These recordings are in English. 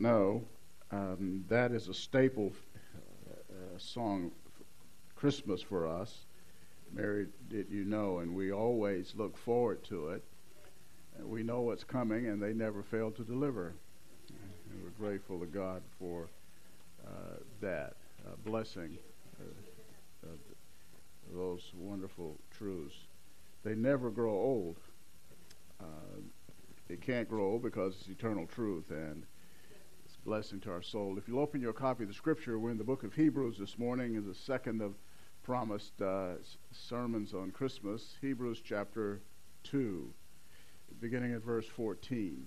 know, that is a staple song, Christmas for us. Mary, did you know? And we always look forward to it. We know what's coming, and they never fail to deliver. And we're grateful to God for that blessing, those wonderful truths. They never grow old. It can't grow old because it's eternal truth, and it's a blessing to our soul. If you'll open your copy of the Scripture, we're in the book of Hebrews this morning, is the second of promised sermons on Christmas. Hebrews chapter 2, beginning at verse 14.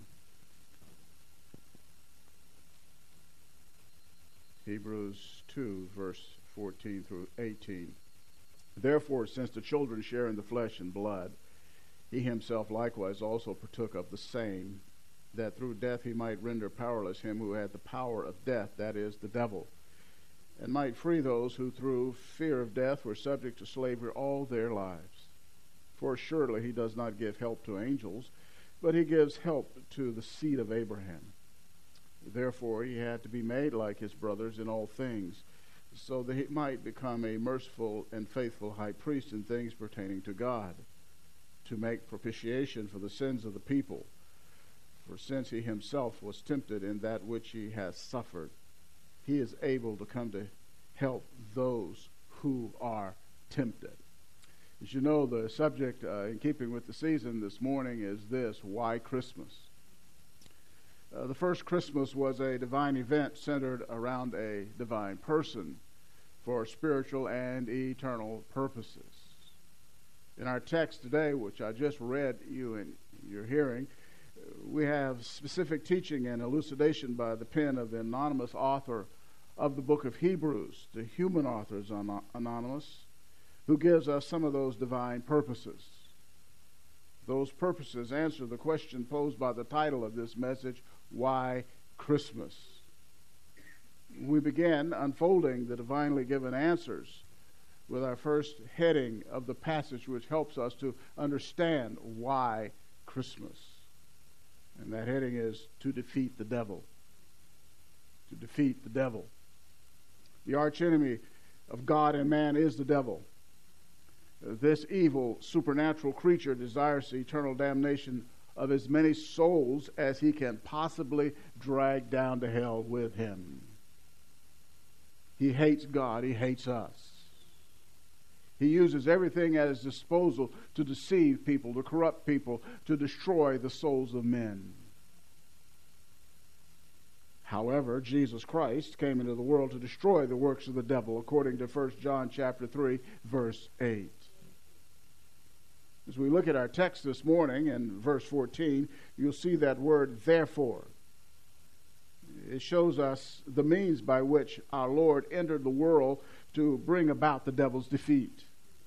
Hebrews 2, verse 14 through 18. Therefore, since the children share in the flesh and blood, he himself likewise also partook of the same, that through death he might render powerless him who had the power of death, that is, the devil, and might free those who through fear of death were subject to slavery all their lives. For surely he does not give help to angels, but he gives help to the seed of Abraham. Therefore he had to be made like his brothers in all things, so that he might become a merciful and faithful high priest in things pertaining to God, to make propitiation for the sins of the people. For since he himself was tempted in that which he has suffered, he is able to come to help those who are tempted. As you know, the subject, in keeping with the season this morning, is this: why Christmas? The first Christmas was a divine event centered around a divine person for spiritual and eternal purposes. In our text today, which I just read you in your hearing, we have specific teaching and elucidation by the pen of the anonymous author of the book of Hebrews. The human author is anonymous, who gives us some of those divine purposes. Those purposes answer the question posed by the title of this message: why Christmas? We begin unfolding the divinely given answers with our first heading of the passage, which helps us to understand why Christmas. And that heading is to defeat the devil. To defeat the devil. The archenemy of God and man is the devil. This evil supernatural creature desires the eternal damnation of as many souls as he can possibly drag down to hell with him. He hates God. He hates us. He uses everything at his disposal to deceive people, to corrupt people, to destroy the souls of men. However, Jesus Christ came into the world to destroy the works of the devil, according to 1 John chapter 3, verse 8. As we look at our text this morning in verse 14, you'll see that word therefore. It shows us the means by which our Lord entered the world to bring about the devil's defeat.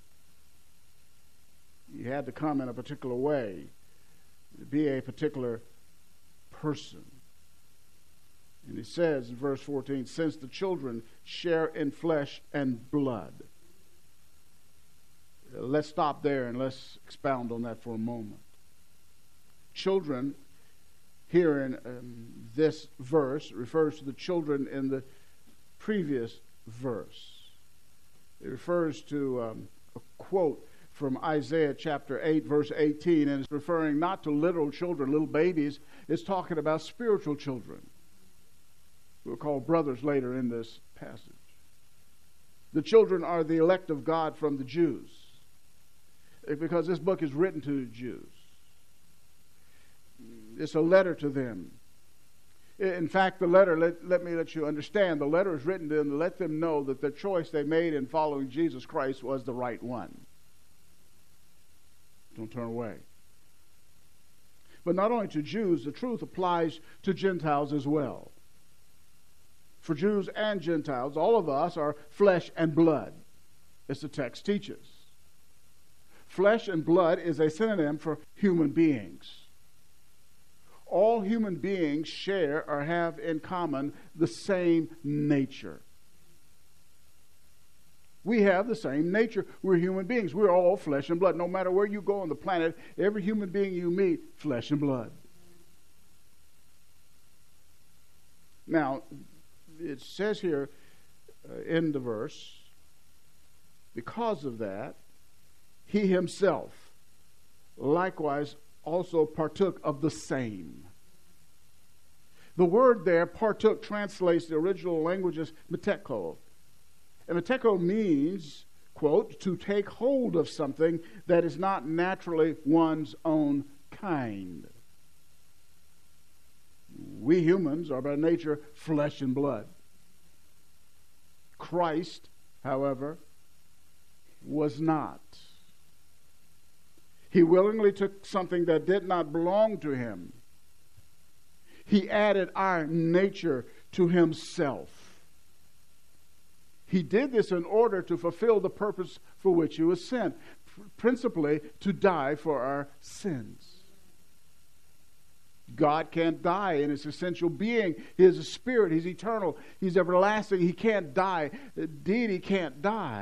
He had to come in a particular way, be a particular person. And he says in verse 14, since the children share in flesh and blood. Let's stop there and let's expound on that for a moment. Children here in this verse refers to the children in the previous verse. It refers to a quote from Isaiah chapter 8, verse 18, and it's referring not to literal children, little babies. It's talking about spiritual children. We'll call brothers later in this passage. The children are the elect of God from the Jews, because this book is written to the Jews. It's a letter to them. In fact, the letter, let me let you understand, the letter is written to them to let them know that the choice they made in following Jesus Christ was the right one. Don't turn away. But not only to Jews, the truth applies to Gentiles as well. For Jews and Gentiles, all of us are flesh and blood, as the text teaches. Flesh and blood is a synonym for human beings. All human beings share or have in common the same nature. We have the same nature. We're human beings. We're all flesh and blood. No matter where you go on the planet, every human being you meet, flesh and blood. Now, it says here in the verse, because of that, he himself likewise also partook of the same. The word there, partook, translates the original language as meteko. And meteko means, quote, to take hold of something that is not naturally one's own kind. We humans are by nature flesh and blood. Christ, however, was not. He willingly took something that did not belong to him. He added our nature to himself. He did this in order to fulfill the purpose for which he was sent, principally to die for our sins. God can't die in his essential being. He is a spirit. He's eternal. He's everlasting. He can't die. Deity can't die.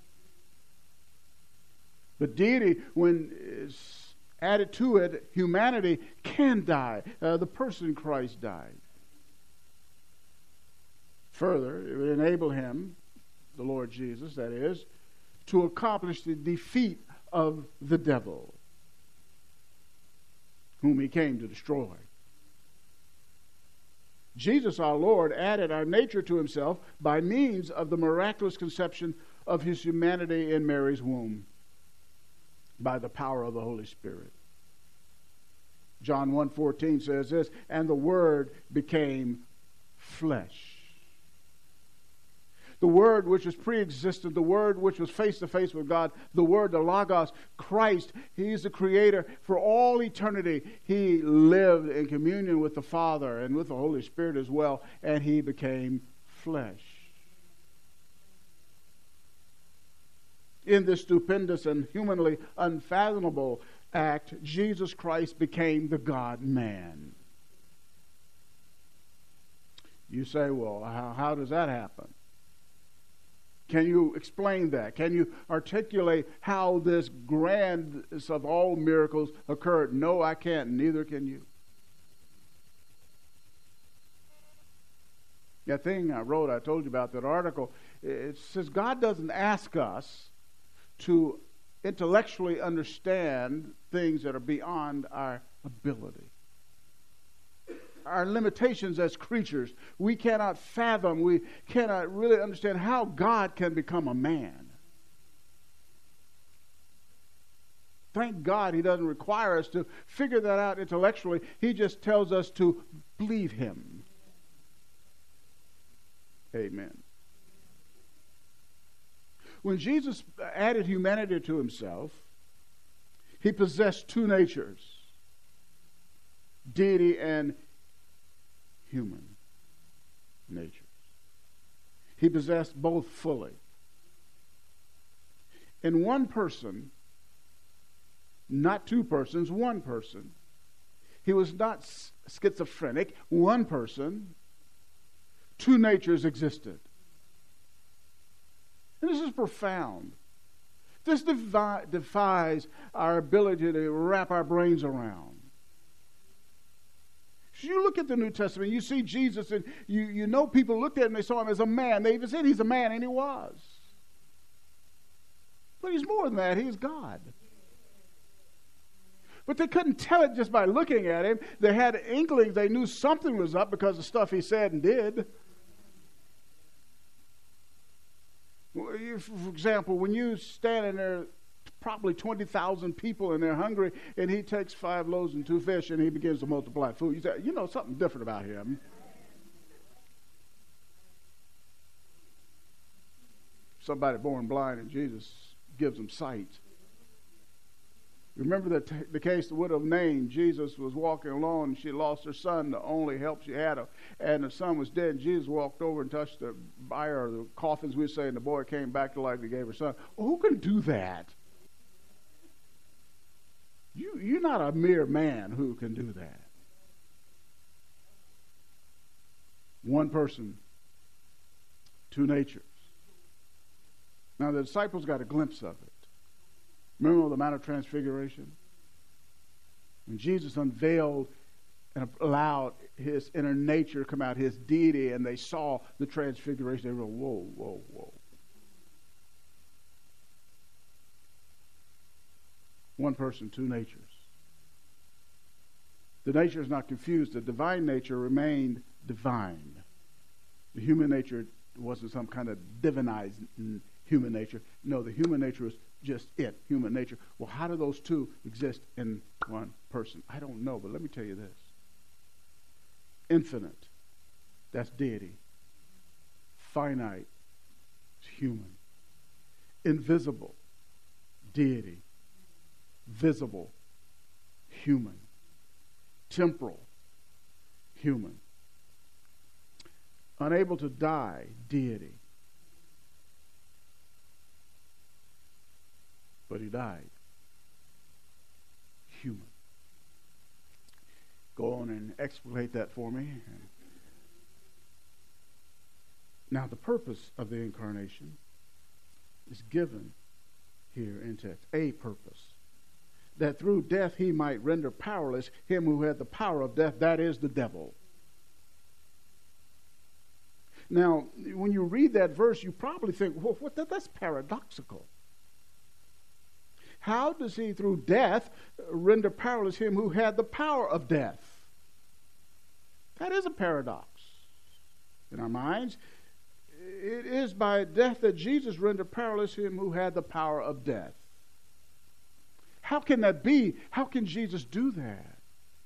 But deity, when it's added to it, humanity can die. The person Christ died. Further, it would enable him, the Lord Jesus, that is, to accomplish the defeat of the devil, whom he came to destroy. Jesus, our Lord, added our nature to himself by means of the miraculous conception of his humanity in Mary's womb by the power of the Holy Spirit. John 1:14 says this, and the Word became flesh. The Word which was pre-existent, the Word which was face-to-face with God, the Word, the Logos, Christ, He's the Creator. For all eternity, He lived in communion with the Father and with the Holy Spirit as well, and He became flesh. In this stupendous and humanly unfathomable act, Jesus Christ became the God-man. You say, well, how does that happen? Can you explain that? Can you articulate how this grandest of all miracles occurred? No, I can't. Neither can you. That thing I wrote, I told you about that article, it says God doesn't ask us to intellectually understand things that are beyond our ability. Our limitations as creatures, we cannot fathom, we cannot really understand how God can become a man. Thank God He doesn't require us to figure that out intellectually. He just tells us to believe Him. Amen. When Jesus added humanity to Himself, He possessed two natures, deity and human nature. He possessed both fully. In one person, not two persons, one person. He was not schizophrenic. One person, two natures existed. And this is profound. This defies our ability to wrap our brains around. You look at the New Testament, you see Jesus, and you know people looked at him, they saw him as a man. They even said he's a man, and he was. But he's more than that. He is God. But they couldn't tell it just by looking at him. They had inklings. They knew something was up because of stuff he said and did. For example, when you stand in there, probably 20,000 people and they're hungry, and he takes 5 loaves and 2 fish and he begins to multiply food. You say, you know, something different about him. Somebody born blind and Jesus gives them sight. Remember the case, the widow of Nain. Jesus was walking along and she lost her son, the only help she had, and the son was dead. And Jesus walked over and touched the bier, or the coffins, we say, and the boy came back to life and gave her son. Well, who can do that? You're not a mere man who can do that. One person, two natures. Now the disciples got a glimpse of it. Remember the Mount of Transfiguration? When Jesus unveiled and allowed his inner nature to come out, his deity, and they saw the transfiguration. They were, whoa, whoa, whoa. One person, two natures. The nature is not confused. The divine nature remained divine. The human nature wasn't some kind of divinized human nature. No, the human nature was just it, human nature. Well, how do those two exist in one person? I don't know, but let me tell you this. Infinite, that's deity. Finite, it's human. Invisible, deity. Visible, human. Temporal, human. Unable to die, deity. But he died. Human. Go on and explicate that for me. Now, the purpose of the incarnation is given here in text. A purpose. That through death he might render powerless him who had the power of death, that is the devil. Now, when you read that verse, you probably think, well, that's paradoxical. How does he, through death, render powerless him who had the power of death? That is a paradox in our minds. It is by death that Jesus rendered powerless him who had the power of death. How can that be? How can Jesus do that?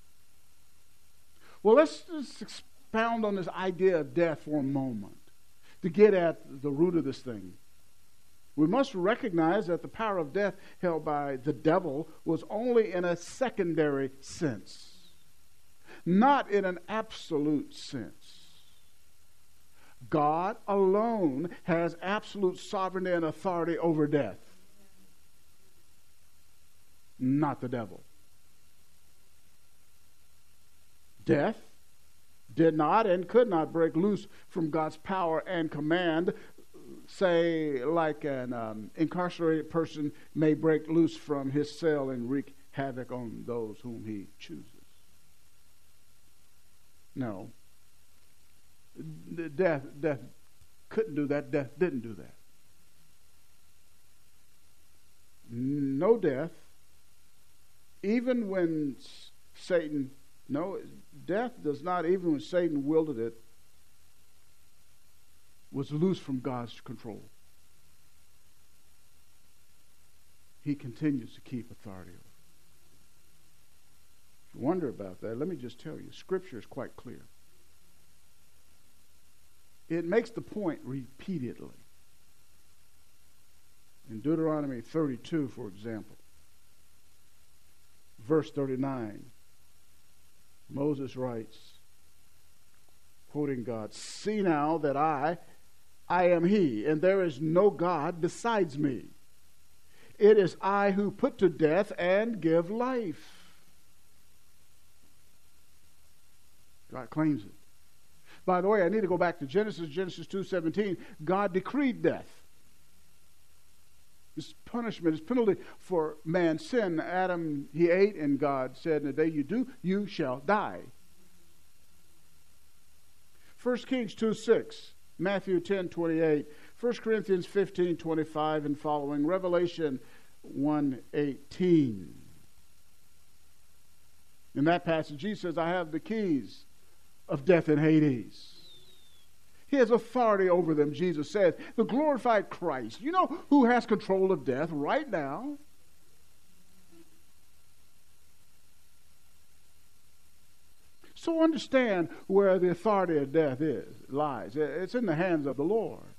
Well, let's just expound on this idea of death for a moment to get at the root of this thing. We must recognize that the power of death held by the devil was only in a secondary sense, not in an absolute sense. God alone has absolute sovereignty and authority over death, not the devil. Death did not and could not break loose from God's power and command, say like an incarcerated person may break loose from his cell and wreak havoc on those whom he chooses. No. Death couldn't do that. Death didn't do that. No death, even when Satan, no, death does not, even when Satan wielded it, was loose from God's control. He continues to keep authority over it. If you wonder about that, let me just tell you, Scripture is quite clear. It makes the point repeatedly. In Deuteronomy 32, for example, verse 39, Moses writes, quoting God, "See now that I am He, and there is no God besides me. It is I who put to death and give life." God claims it. By the way, I need to go back to Genesis 2:17. God decreed death. His punishment, his penalty for man's sin. Adam, he ate, and God said, "In the day you do, you shall die." 1 Kings 2:6, Matthew 10:28, 1 Corinthians 15:25 and following, Revelation 1:18. In that passage, Jesus says, "I have the keys of death and Hades." He has authority over them, Jesus says. The glorified Christ. You know who has control of death right now? So understand where the authority of death lies. It's in the hands of the Lord.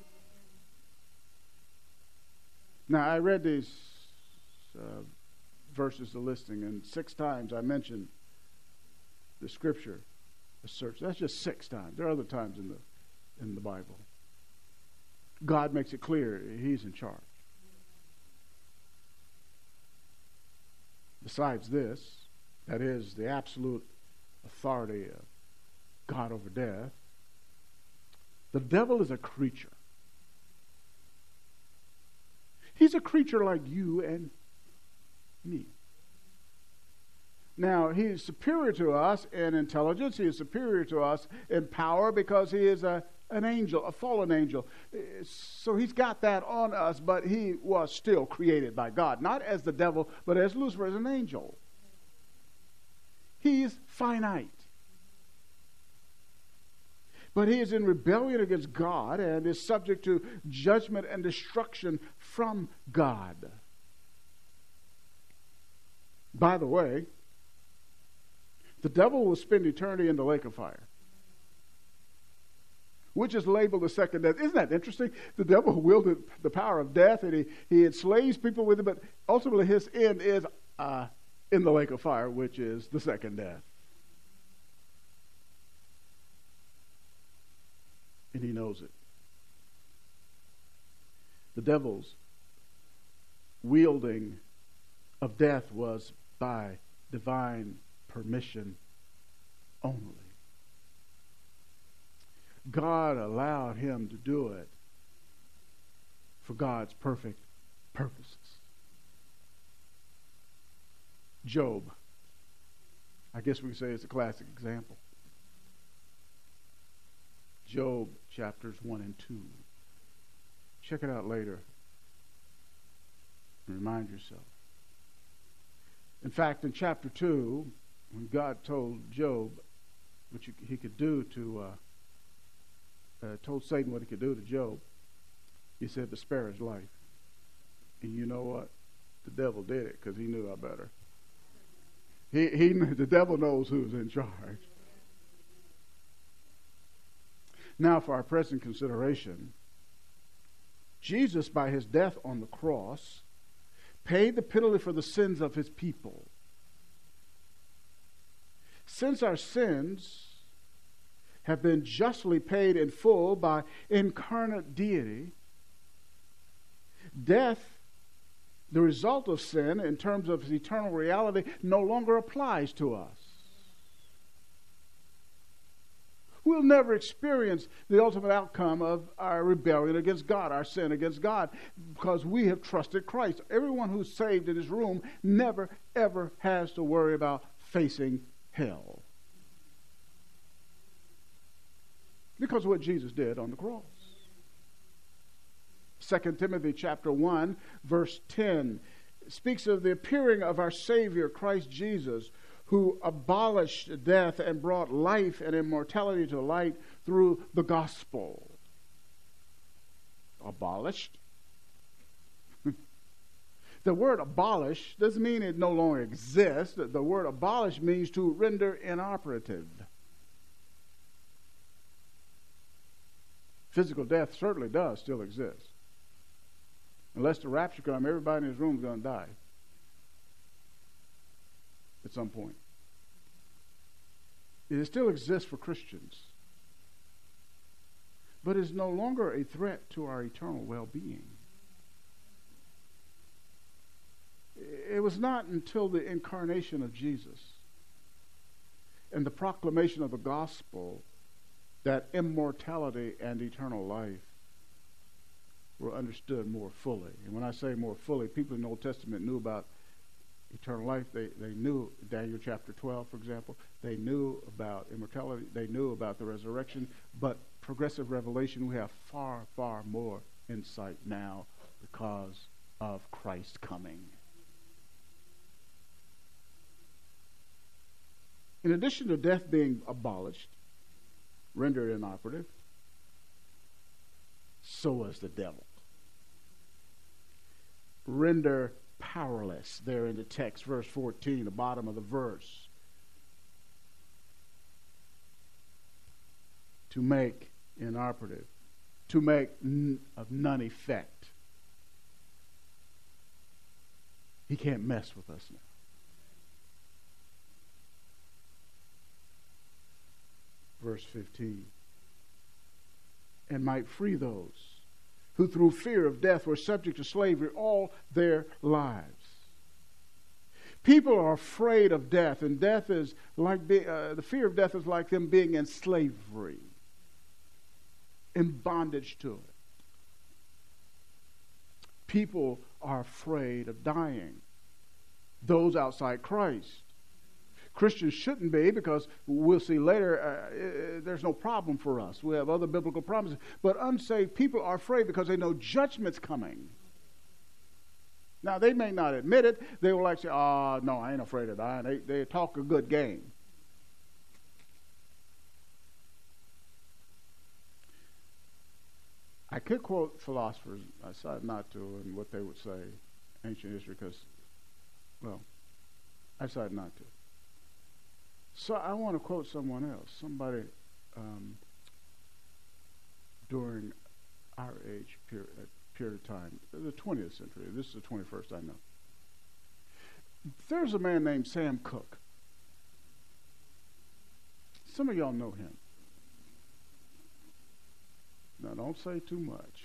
Now, I read these verses, the listing, and 6 times I mentioned the Scripture asserts. That's just 6 times. There are other times in the Bible. God makes it clear He's in charge. Besides this, that is the absolute authority of God over death, the devil is a creature. He's a creature like you and me. Now, he is superior to us in intelligence. He is superior to us in power because he is an angel, a fallen angel. So he's got that on us, but he was still created by God. Not as the devil, but as Lucifer, as an angel. He is finite. But he is in rebellion against God and is subject to judgment and destruction from God. By the way, the devil will spend eternity in the lake of fire, which is labeled the second death. Isn't that interesting? The devil wielded the power of death, and he enslaves people with it, but ultimately his end is in the lake of fire, which is the second death. And he knows it. The devil's wielding of death was by divine permission only. God allowed him to do it for God's perfect purposes. Job, I guess we could say, is a classic example. Job chapters 1 and 2. Check it out later and remind yourself. In fact, in chapter 2, when God told Job what he could do told Satan what he could do to Job, he said to spare his life. And you know what? The devil did it because he knew I better. The devil knows who's in charge. Now, for our present consideration, Jesus, by his death on the cross, paid the penalty for the sins of his people. Since our sins have been justly paid in full by incarnate deity, death, the result of sin in terms of its eternal reality, no longer applies to us. We'll never experience the ultimate outcome of our rebellion against God, our sin against God, because we have trusted Christ. Everyone who's saved in this room never, ever has to worry about facing hell, because of what Jesus did on the cross. 2 Timothy chapter 1, verse 10 speaks of the appearing of our Savior, Christ Jesus, who abolished death and brought life and immortality to light through the gospel. Abolished? The word abolish doesn't mean it no longer exists. The word abolish means to render inoperative. Physical death certainly does still exist. Unless the rapture comes, everybody in this room is going to die at some point. It still exists for Christians, but is no longer a threat to our eternal well-being. It was not until the incarnation of Jesus and the proclamation of the gospel that immortality and eternal life were understood more fully. And when I say more fully, people in the Old Testament knew about eternal life. They knew Daniel chapter 12, for example. They knew about immortality. They knew about the resurrection. But progressive revelation, we have far, far more insight now because of Christ coming. In addition to death being abolished, rendered inoperative, so was the devil. Render powerless, there in the text, verse 14, the bottom of the verse. To make inoperative, to make of none effect. He can't mess with us now. Verse 15. And might free those who through fear of death were subject to slavery all their lives. People are afraid of death, and death is like the fear of death is like them being in slavery, in bondage to it. People are afraid of dying. Those outside Christ. Christians shouldn't be, because we'll see later there's no problem for us. We have other biblical promises. But unsaved people are afraid because they know judgment's coming. Now, they may not admit it. They will say, oh, no, I ain't afraid of that. They talk a good game. I could quote philosophers. I decided not to, and what they would say, ancient history, because, well, I decided not to. So I want to quote someone else, somebody during our age period of time, the 20th century. This is the 21st, I know. There's a man named Sam Cooke. Some of y'all know him. Now, don't say too much.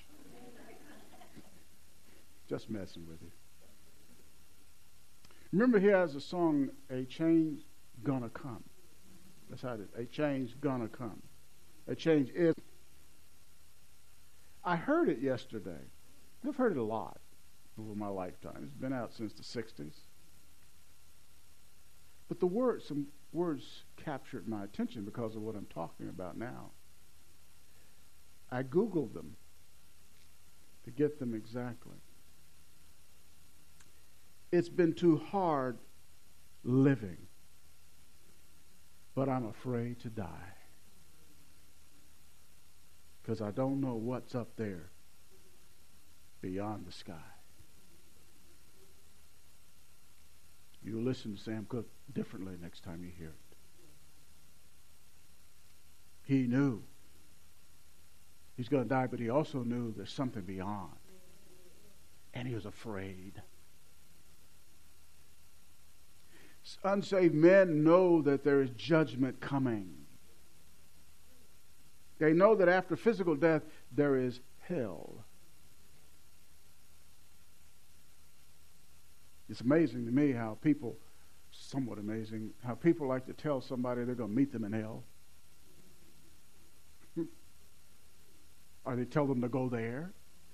Just messing with you. Remember, he has a song, A Change Gonna Come. That's how it is. A change gonna come. A change is. I heard it yesterday. I've heard it a lot over my lifetime. It's been out since the 60s. But some words captured my attention because of what I'm talking about now. I Googled them to get them exactly. It's been too hard living, but I'm afraid to die, because I don't know what's up there beyond the sky. You'll listen to Sam Cooke differently next time you hear it. He knew he's going to die, but he also knew there's something beyond. And he was afraid. Unsaved men know that there is judgment coming. They know that after physical death, there is hell. It's amazing to me how people, somewhat amazing, how people like to tell somebody they're going to meet them in hell. Or they tell them to go there.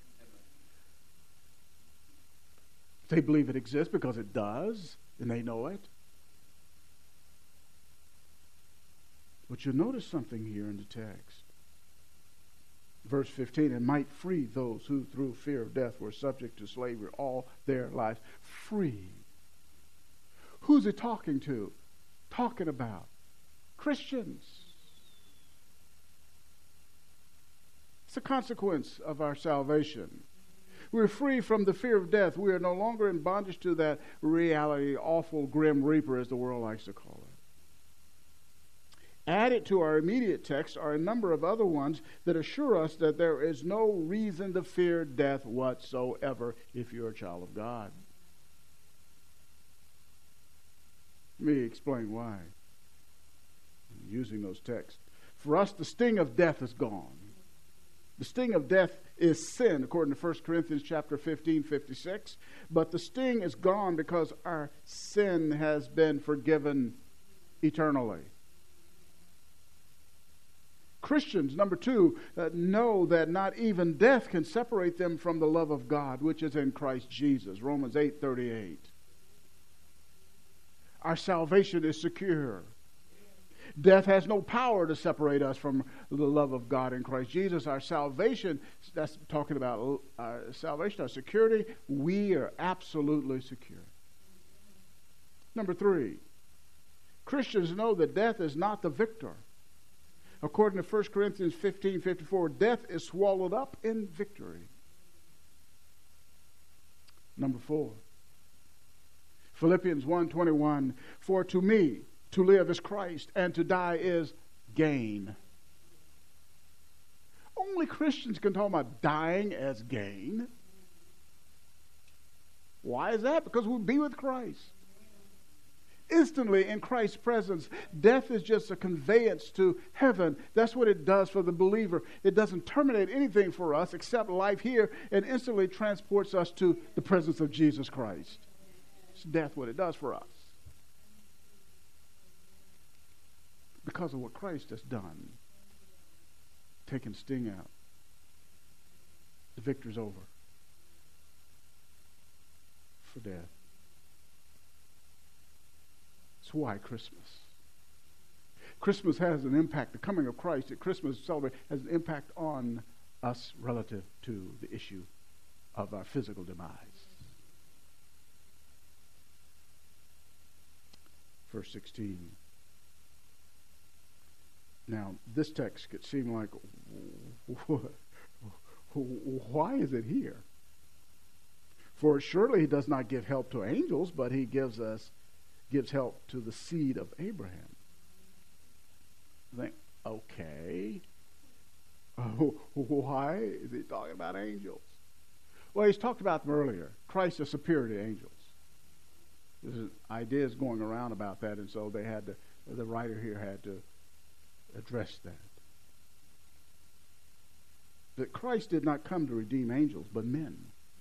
They believe it exists because it does, and they know it. But you'll notice something here in the text. Verse 15, and might free those who through fear of death were subject to slavery all their lives. Free. Who's it talking to? Talking about Christians. It's a consequence of our salvation. We're free from the fear of death. We are no longer in bondage to that reality, awful, grim reaper, as the world likes to call it. Added to our immediate text are a number of other ones that assure us that there is no reason to fear death whatsoever if you're a child of God. Let me explain why. Using those texts. For us, the sting of death is gone. The sting of death is sin, according to 1 Corinthians chapter 15, 56. But the sting is gone because our sin has been forgiven eternally. Christians, number two, know that not even death can separate them from the love of God, which is in Christ Jesus. Romans 8:38. Our salvation is secure. Death has no power to separate us from the love of God in Christ Jesus. Our salvation, that's talking about our salvation, our security, we are absolutely secure. Number three, Christians know that death is not the victor. According to 1 Corinthians 15:54, death is swallowed up in victory. Number four, Philippians 1:21, for to me, to live is Christ, and to die is gain. Only Christians can talk about dying as gain. Why is that? Because we'll be with Christ. Instantly in Christ's presence, death is just a conveyance to heaven. That's what it does for the believer. It doesn't terminate anything for us except life here, and instantly transports us to the presence of Jesus Christ. It's death what it does for us. Because of what Christ has done, taking sting out. The victor's over for death. It's That's why Christmas. Christmas has an impact. The coming of Christ at Christmas celebrate has an impact on us relative to the issue of our physical demise. Verse 16. Now, this text could seem like, why is it here? For surely he does not give help to angels, but he gives help to the seed of Abraham. I think, okay. Why is he talking about angels? Well, he's talked about them earlier. Christ is superior to angels. There's ideas going around about that, and so the writer here had to address that. That Christ did not come to redeem angels, but men.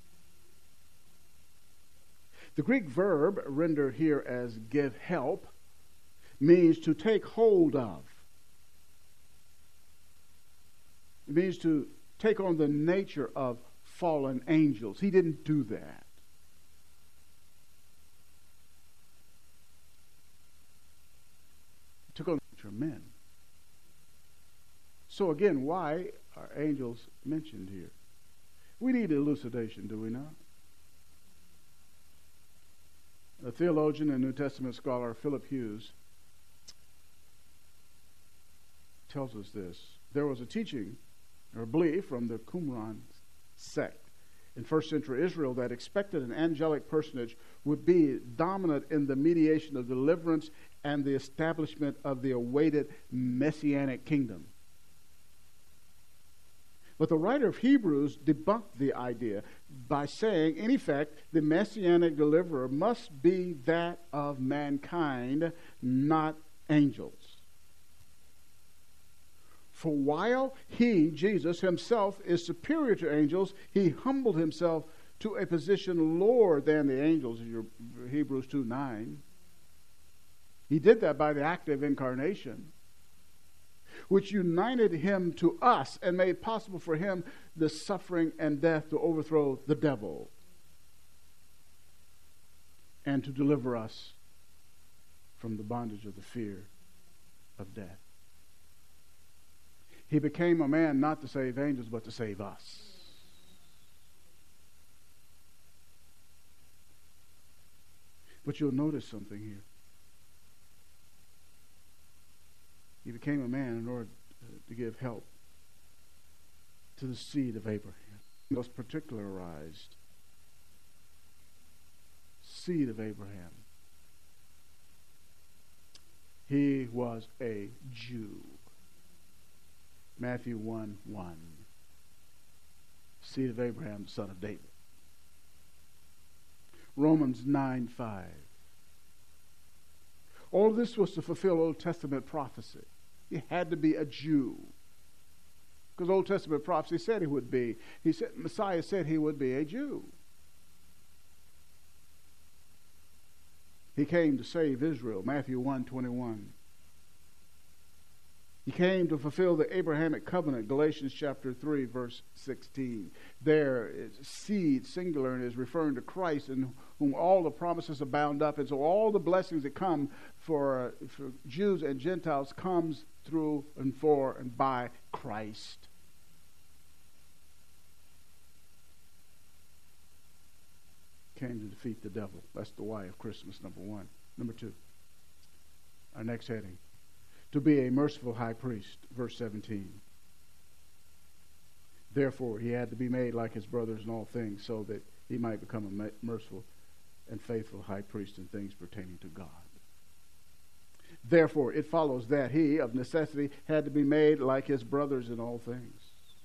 The Greek verb rendered here as give help means to take hold of. It means to take on the nature of fallen angels. He didn't do that. He took on the nature of men. So again, why are angels mentioned here? We need elucidation, do we not? A theologian and New Testament scholar, Philip Hughes, tells us this. There was a teaching or belief from the Qumran sect in first century Israel that expected an angelic personage would be dominant in the mediation of deliverance and the establishment of the awaited messianic kingdom. But the writer of Hebrews debunked the idea by saying, in effect, the messianic deliverer must be that of mankind, not angels. For while he, Jesus himself, is superior to angels, he humbled himself to a position lower than the angels, in Hebrews 2:9. He did that by the act of incarnation, which united him to us and made possible for him the suffering and death to overthrow the devil and to deliver us from the bondage of the fear of death. He became a man not to save angels, but to save us. But you'll notice something here. He became a man in order to give help to the seed of Abraham. He was particularized. Seed of Abraham. He was a Jew. Matthew 1:1. Seed of Abraham, son of David. Romans 9:5. All of this was to fulfill Old Testament prophecy. He had to be a Jew. Because Old Testament prophecy said he would be. Messiah said he would be a Jew. He came to save Israel. Matthew 1:21. He came to fulfill the Abrahamic covenant, Galatians chapter 3, verse 16. There, seed, singular, and is referring to Christ, in whom all the promises are bound up. And so all the blessings that come for Jews and Gentiles comes through and for and by Christ. Came to defeat the devil. That's the why of Christmas, number one. Number two, our next heading. To be a merciful high priest, verse 17. Therefore, he had to be made like his brothers in all things, so that he might become a merciful and faithful high priest in things pertaining to God. Therefore, it follows that he, of necessity, had to be made like his brothers in all things.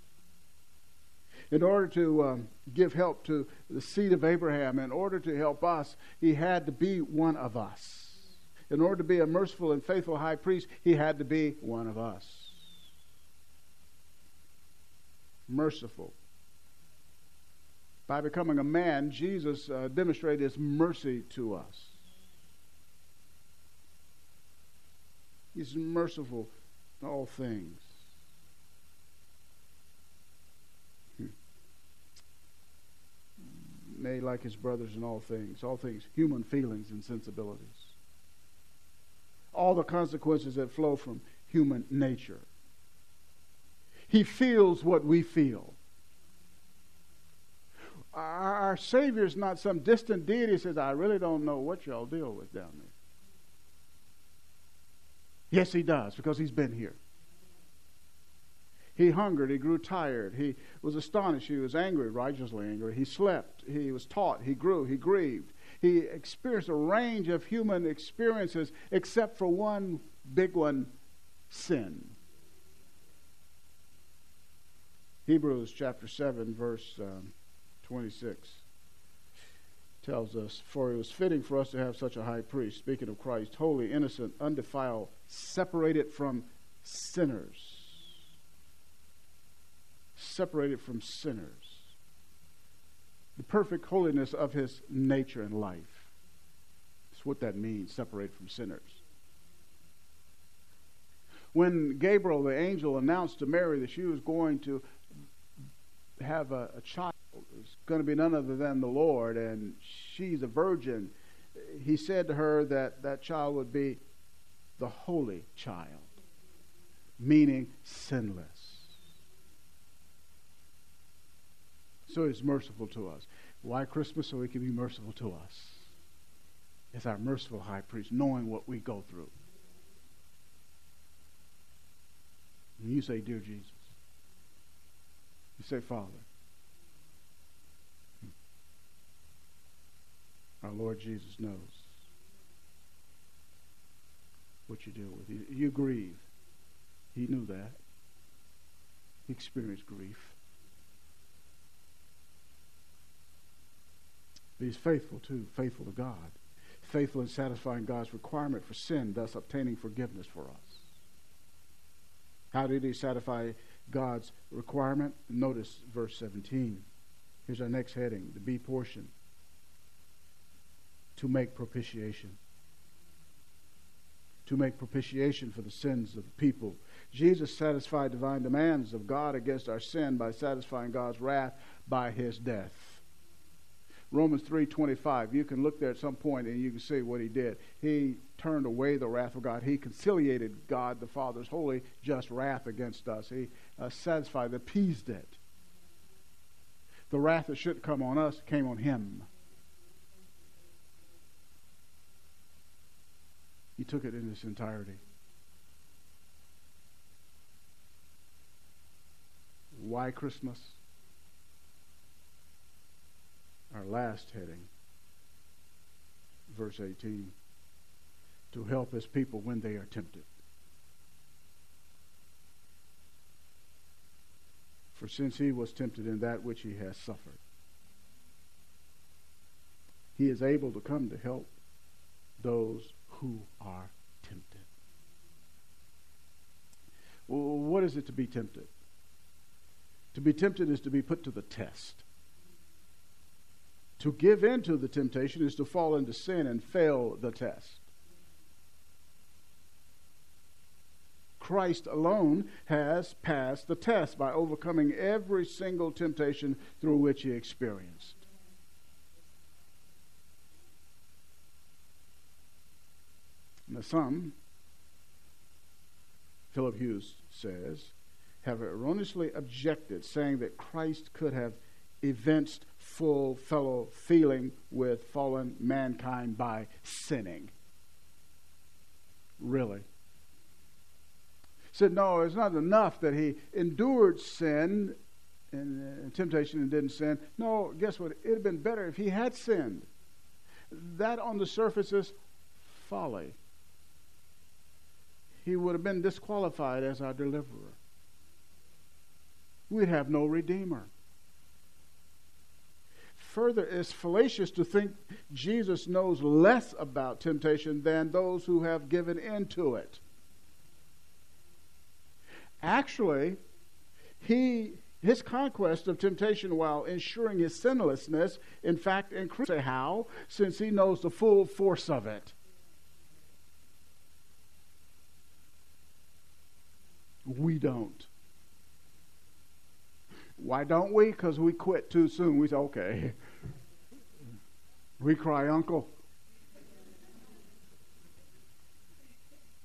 In order to give help to the seed of Abraham, in order to help us, he had to be one of us. In order to be a merciful and faithful high priest, he had to be one of us. Merciful. By becoming a man, Jesus demonstrated his mercy to us. He's merciful in all things. Made like his brothers in all things, human feelings and sensibilities. all the consequences that flow from human nature. He feels what we feel. Our Savior is not some distant deity who says, I really don't know what y'all deal with down there. Yes, he does, because he's been here. He hungered, he grew tired, he was astonished, he was angry, righteously angry. He slept, he was taught, he grew, he grieved. He experienced a range of human experiences except for one big one, sin. Hebrews chapter 7, verse 26 tells us, for it was fitting for us to have such a high priest, speaking of Christ, holy, innocent, undefiled, separated from sinners. Separated from sinners. The perfect holiness of his nature and life. That's what that means, separated from sinners. When Gabriel, the angel, announced to Mary that she was going to have a child, it's going to be none other than the Lord, and she's a virgin, he said to her that that child would be the holy child, meaning sinless. So he's merciful to us. Why Christmas? So he can be merciful to us. As our merciful high priest, knowing what we go through. When you say, dear Jesus, you say, Father. Our Lord Jesus knows what you deal with. You grieve. He knew that. He experienced grief. But he's faithful too, faithful to God. Faithful in satisfying God's requirement for sin, thus obtaining forgiveness for us. How did he satisfy God's requirement? Notice verse 17. Here's our next heading, the B portion. To make propitiation. To make propitiation for the sins of the people. Jesus satisfied divine demands of God against our sin by satisfying God's wrath by his death. Romans 3:25. You can look there at some point and you can see what he did. He turned away the wrath of God. He conciliated God the Father's holy, just wrath against us. He satisfied, appeased it. The wrath that should come on us came on him. He took it in its entirety. Why Christmas? Our last heading, verse 18, to help his people when they are tempted. For since he was tempted in that which he has suffered, he is able to come to help those who are tempted. Well, what is it to be tempted? To be tempted is to be put to the test. To give in to the temptation is to fall into sin and fail the test. Christ alone has passed the test by overcoming every single temptation through which he experienced. Now some, Philip Hughes says, have erroneously objected, saying that Christ could have evinced full fellow feeling with fallen mankind by sinning. Really? Said, no, it's not enough that he endured sin and temptation and didn't sin. No, guess what? It would have been better if he had sinned. That on the surface is folly. He would have been disqualified as our deliverer. We'd have no redeemer. Further, it's fallacious to think Jesus knows less about temptation than those who have given in to it. Actually, his conquest of temptation while ensuring his sinlessness, in fact, increases. How? Since he knows the full force of it. We don't. Why don't we? Because we quit too soon. We say, okay. We cry uncle.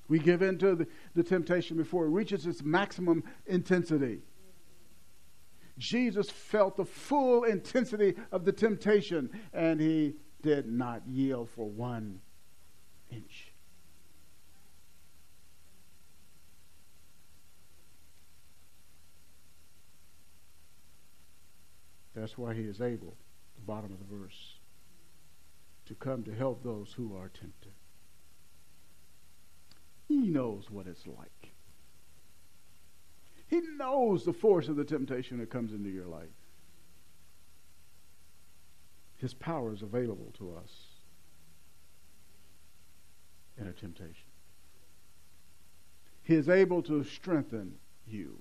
We give in to the temptation before it reaches its maximum intensity. Jesus felt the full intensity of the temptation, and he did not yield for 1 inch. That's why he is able, the bottom of the verse, to come to help those who are tempted. He knows what it's like. He knows the force of the temptation that comes into your life. His power is available to us in a temptation. He is able to strengthen you.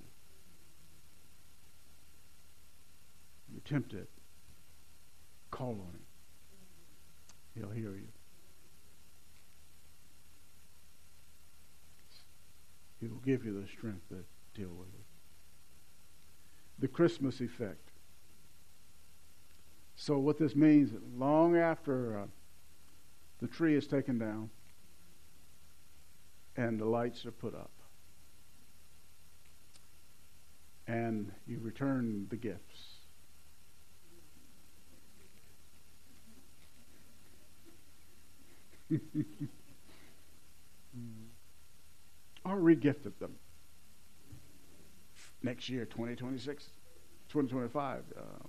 You're tempted. Call on him. He'll hear you. He will give you the strength to deal with it. The Christmas effect. So what this means, long after the tree is taken down and the lights are put up and you return the gifts, or regifted them next year, 2026, 2025.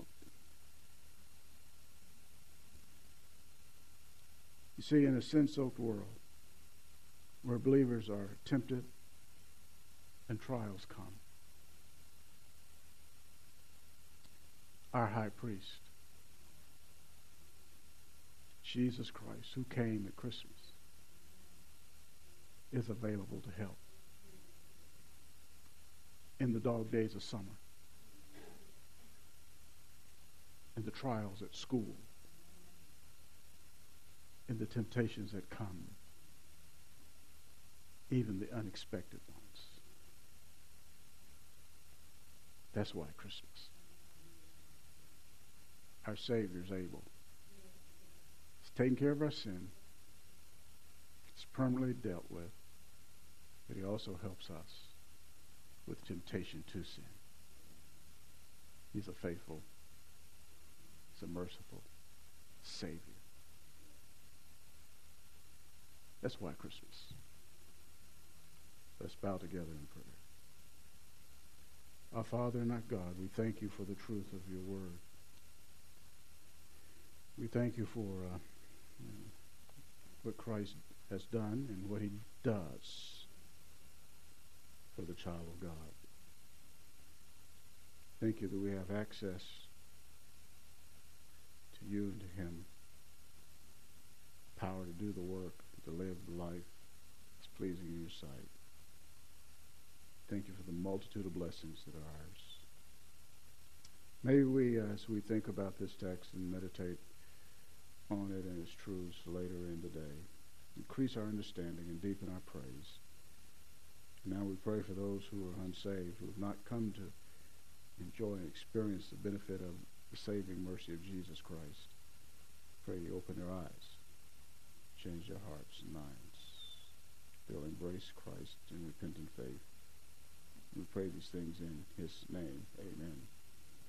You see, in a sin-soaked world where believers are tempted and trials come, our high priest, Jesus Christ, who came at Christmas, is available to help in the dog days of summer, in the trials at school, in the temptations that come, even the unexpected ones. That's why Christmas. Our Savior's able. He's taken care of our sin. It's permanently dealt with. But he also helps us with temptation to sin. He's a faithful, he's a merciful Savior. That's why Christmas. Let's bow together in prayer. Our Father and our God, we thank you for the truth of your word. We thank you for what Christ has done and what he does for the child of God. Thank you that we have access to you and to him, power to do the work, to live the life that's pleasing in your sight. Thank you for the multitude of blessings that are ours. May we, as we think about this text and meditate on it and its truths later in the day, increase our understanding and deepen our praise. Now we pray for those who are unsaved, who have not come to enjoy and experience the benefit of the saving mercy of Jesus Christ. Pray you open their eyes, change their hearts and minds. They'll embrace Christ in repentant faith. We pray these things in his name. Amen.